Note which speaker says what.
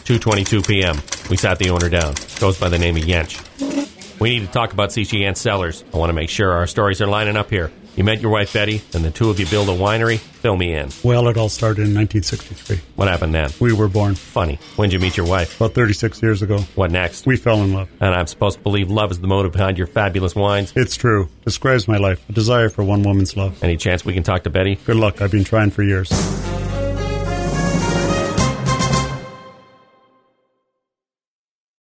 Speaker 1: 2:22 p.m. We sat the owner down. Goes by the name of Yench. We need to talk about C.C. Yent Cellars. I want to make sure our stories are lining up here. You met your wife, Betty, and the two of you build a winery? Fill me in.
Speaker 2: Well, it all started in 1963.
Speaker 1: What happened then?
Speaker 2: We were born.
Speaker 1: Funny. When'd you meet your wife?
Speaker 2: About 36 years ago.
Speaker 1: What next?
Speaker 2: We fell in love.
Speaker 1: And I'm supposed to believe love is the motive behind your fabulous wines?
Speaker 2: It's true. Describes my life. A desire for one woman's love.
Speaker 1: Any chance we can talk to Betty?
Speaker 2: Good luck. I've been trying for years.